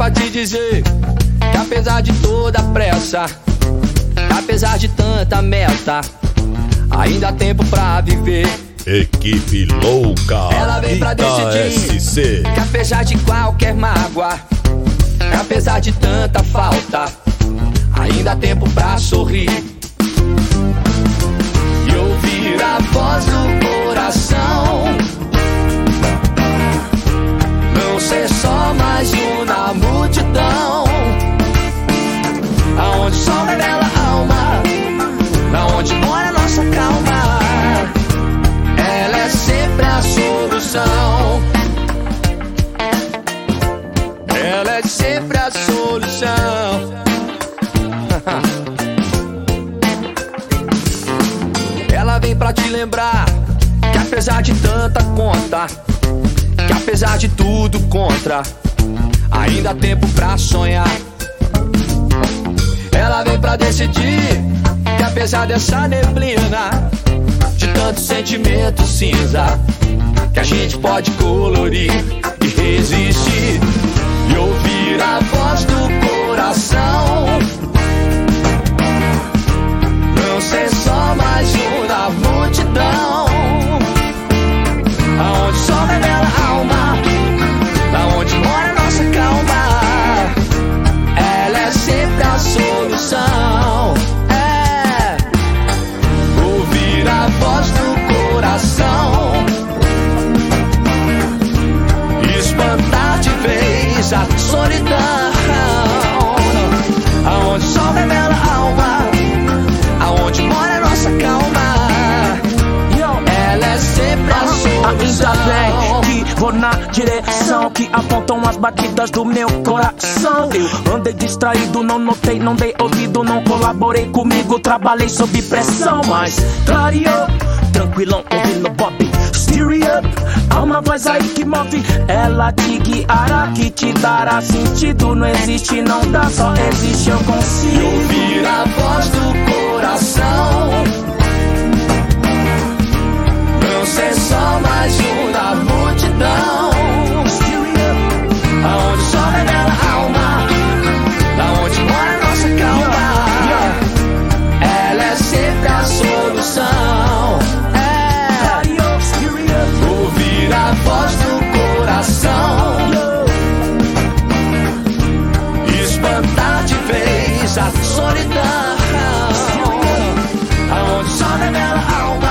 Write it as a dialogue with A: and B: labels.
A: pra te dizer que apesar de toda a pressa, apesar de tanta meta, ainda há tempo pra viver.
B: Equipe louca,
A: ela vem pra decidir
B: SC.
A: Que apesar de qualquer mágoa, apesar de tanta falta, ainda há tempo pra sorrir e ouvir a voz do coração. Não ser só mais um na multidão, aonde só revela a alma, na onde mora a nossa calma. Ela é sempre a solução. Ela é sempre a solução. Ela vem pra te lembrar que apesar de tanta conta, que apesar de tudo contra, ainda há tempo pra sonhar. Ela vem pra decidir que apesar dessa neblina, de tanto sentimento cinza, que a gente pode colorir e resistir e ouvir a voz do coração. Não ser só mais um da multidão, aonde só revela a alma, da onde mora a nossa calma. Ela é sempre a solução. É ouvir a voz do coração, espantar de vez a solidão, aonde só revela a alma, aonde mora a nossa calma. Ela é sempre a solução.
C: Ainda bem que vou na direção que apontam as batidas do meu coração. Eu andei distraído, não notei, não dei ouvido, não colaborei comigo, trabalhei sob pressão, mas clareou, tranquilão, ouvindo Bob Stereo. Há uma voz aí que move, ela te guiará, que te dará sentido. Não existe, não dá, só existe, eu consigo.
A: E ouvir a voz do coração, não ser só mais um da multidão, aonde só revela a alma, da onde mora a nossa calma. Ela é sempre a solução. É ouvir a voz do coração, espantar de vez a solidão, aonde só revela a alma,